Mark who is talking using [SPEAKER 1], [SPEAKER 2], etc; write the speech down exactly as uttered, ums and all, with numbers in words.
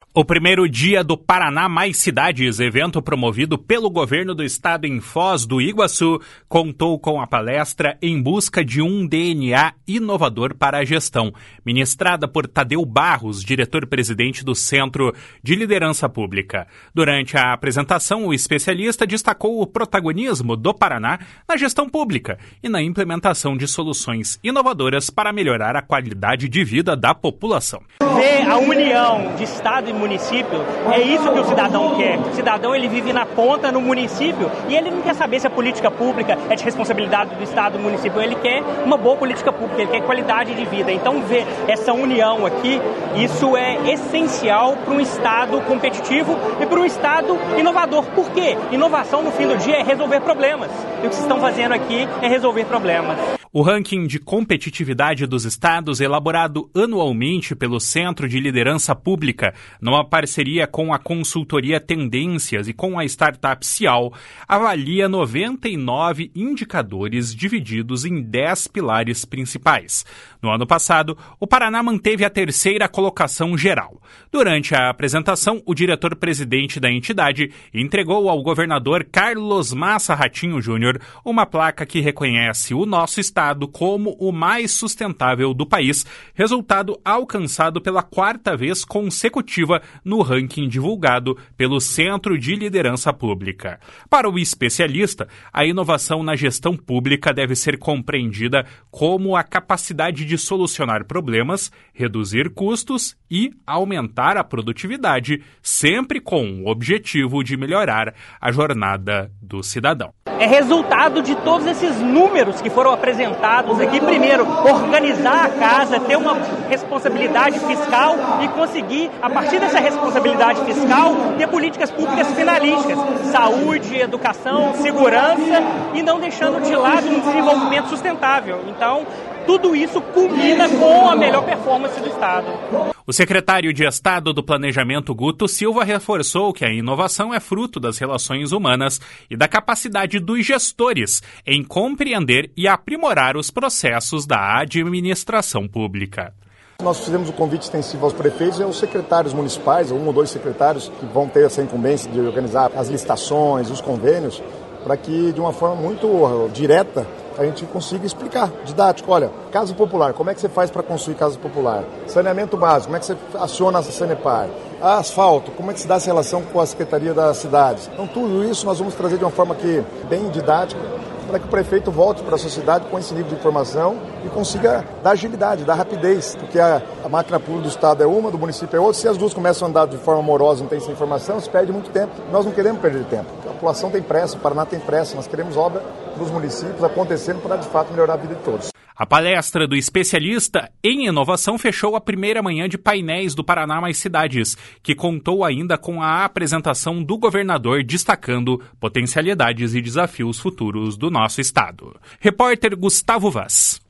[SPEAKER 1] O primeiro dia do Paraná Mais Cidades, evento promovido pelo governo do estado em Foz do Iguaçu, contou com a palestra Em Busca de um D N A Inovador para a Gestão, ministrada por Tadeu Barros, diretor-presidente do Centro de Liderança Pública. Durante a apresentação, o especialista destacou o protagonismo do Paraná na gestão pública e na implementação de soluções inovadoras para melhorar a qualidade de vida da população.
[SPEAKER 2] Ver a união de estado e município, é isso que o cidadão quer. O cidadão, ele vive na ponta, no município, e ele não quer saber se a política pública é de responsabilidade do estado e do município. Ele quer uma boa política pública, ele quer qualidade de vida. Então, ver essa união aqui, isso é essencial para um estado competitivo e para um estado inovador. Por quê? Inovação, no fim do dia, é resolver problemas. E o que vocês estão fazendo aqui é resolver problemas.
[SPEAKER 1] O ranking de competitividade dos estados, elaborado anualmente pelo Centro de Liderança Pública, numa parceria com a consultoria Tendências e com a startup Cial, avalia noventa e nove indicadores divididos em dez pilares principais. No ano passado, o Paraná manteve a terceira colocação geral. Durante a apresentação, o diretor-presidente da entidade entregou ao governador Carlos Massa Ratinho Júnior uma placa que reconhece o nosso estado como o mais sustentável do país, resultado alcançado pela quarta vez consecutiva no ranking divulgado pelo Centro de Liderança Pública. Para o especialista, a inovação na gestão pública deve ser compreendida como a capacidade de solucionar problemas, reduzir custos e aumentar a produtividade, sempre com o objetivo de melhorar a jornada do cidadão.
[SPEAKER 2] É resultado de todos esses números que foram apresentados aqui. Primeiro, organizar a casa, ter uma responsabilidade fiscal e conseguir, a partir dessa responsabilidade fiscal, ter políticas públicas finalísticas, saúde, educação, segurança e não deixando de lado um desenvolvimento sustentável. Então, tudo isso culmina com a melhor performance do Estado.
[SPEAKER 1] O secretário de Estado do Planejamento, Guto Silva, reforçou que a inovação é fruto das relações humanas e da capacidade dos gestores em compreender e aprimorar os processos da administração pública.
[SPEAKER 3] Nós fizemos um convite extensivo aos prefeitos e aos secretários municipais, um ou dois secretários que vão ter essa incumbência de organizar as licitações, os convênios, para que de uma forma muito direta a gente consiga explicar, didático. Olha, casa popular, como é que você faz para construir casa popular? Saneamento básico, como é que você aciona a Sanepar? Asfalto, como é que se dá essa relação com a Secretaria das Cidades? Então tudo isso nós vamos trazer de uma forma aqui bem didática, para que o prefeito volte para a sociedade com esse nível de informação e consiga dar agilidade, dar rapidez, porque a, a máquina pública do Estado é uma, do município é outra. Se as duas começam a andar de forma amorosa, não tem essa informação, se perde muito tempo. Nós não queremos perder tempo. A população tem pressa, o Paraná tem pressa, nós queremos obra nos municípios acontecendo para, de fato, melhorar a vida de todos.
[SPEAKER 1] A palestra do especialista em inovação fechou a primeira manhã de painéis do Paraná Mais Cidades, que contou ainda com a apresentação do governador destacando potencialidades e desafios futuros do nosso estado. Repórter Gustavo Vaz.